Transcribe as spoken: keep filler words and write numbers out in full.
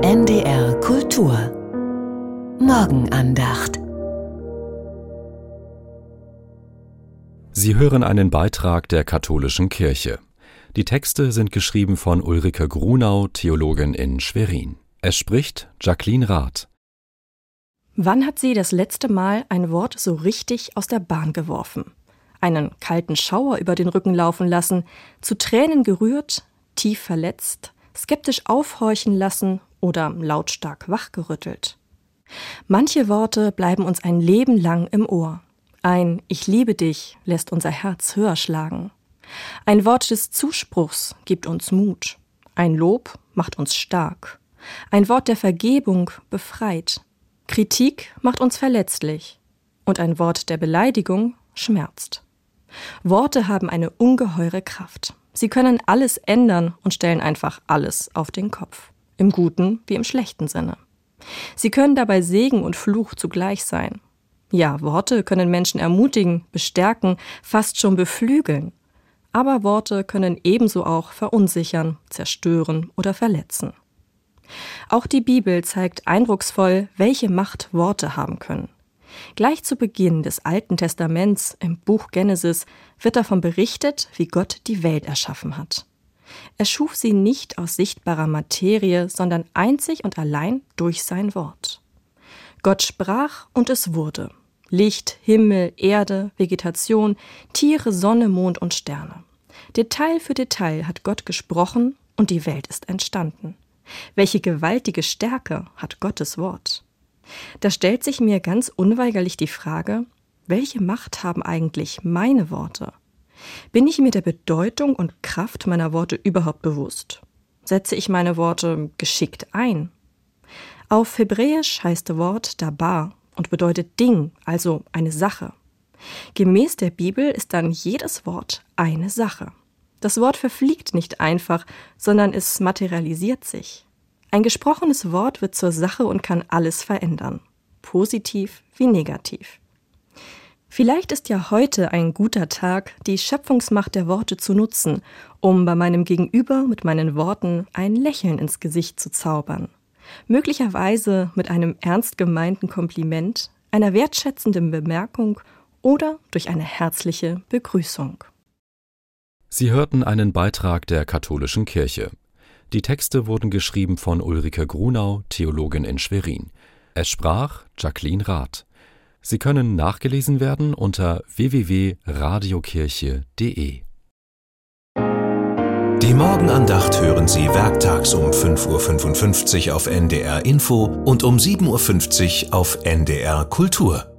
N D R Kultur Morgenandacht. Sie hören einen Beitrag der Katholischen Kirche. Die Texte sind geschrieben von Ulrike Grunau, Theologin in Schwerin. Es spricht Jacqueline Rath. Wann hat sie das letzte Mal ein Wort so richtig aus der Bahn geworfen? Einen kalten Schauer über den Rücken laufen lassen, zu Tränen gerührt, tief verletzt, skeptisch aufhorchen lassen oder lautstark wachgerüttelt? Manche Worte bleiben uns ein Leben lang im Ohr. Ein »Ich liebe dich« lässt unser Herz höher schlagen. Ein Wort des Zuspruchs gibt uns Mut. Ein Lob macht uns stark. Ein Wort der Vergebung befreit. Kritik macht uns verletzlich. Und ein Wort der Beleidigung schmerzt. Worte haben eine ungeheure Kraft. Sie können alles ändern und stellen einfach alles auf den Kopf. Im guten wie im schlechten Sinne. Sie können dabei Segen und Fluch zugleich sein. Ja, Worte können Menschen ermutigen, bestärken, fast schon beflügeln. Aber Worte können ebenso auch verunsichern, zerstören oder verletzen. Auch die Bibel zeigt eindrucksvoll, welche Macht Worte haben können. Gleich zu Beginn des Alten Testaments im Buch Genesis wird davon berichtet, wie Gott die Welt erschaffen hat. Er schuf sie nicht aus sichtbarer Materie, sondern einzig und allein durch sein Wort. Gott sprach und es wurde. Licht, Himmel, Erde, Vegetation, Tiere, Sonne, Mond und Sterne. Detail für Detail hat Gott gesprochen und die Welt ist entstanden. Welche gewaltige Stärke hat Gottes Wort? Da stellt sich mir ganz unweigerlich die Frage, welche Macht haben eigentlich meine Worte? Bin ich mir der Bedeutung und Kraft meiner Worte überhaupt bewusst? Setze ich meine Worte geschickt ein? Auf Hebräisch heißt das Wort dabar und bedeutet Ding, also eine Sache. Gemäß der Bibel ist dann jedes Wort eine Sache. Das Wort verfliegt nicht einfach, sondern es materialisiert sich. Ein gesprochenes Wort wird zur Sache und kann alles verändern, positiv wie negativ. Vielleicht ist ja heute ein guter Tag, die Schöpfungsmacht der Worte zu nutzen, um bei meinem Gegenüber mit meinen Worten ein Lächeln ins Gesicht zu zaubern. Möglicherweise mit einem ernst gemeinten Kompliment, einer wertschätzenden Bemerkung oder durch eine herzliche Begrüßung. Sie hörten einen Beitrag der Katholischen Kirche. Die Texte wurden geschrieben von Ulrike Grunau, Theologin in Schwerin. Es sprach Jacqueline Rath. Sie können nachgelesen werden unter w w w punkt radiokirche punkt d e. Die Morgenandacht hören Sie werktags um fünf Uhr fünfundfünfzig auf N D R Info und um sieben Uhr fünfzig auf N D R Kultur.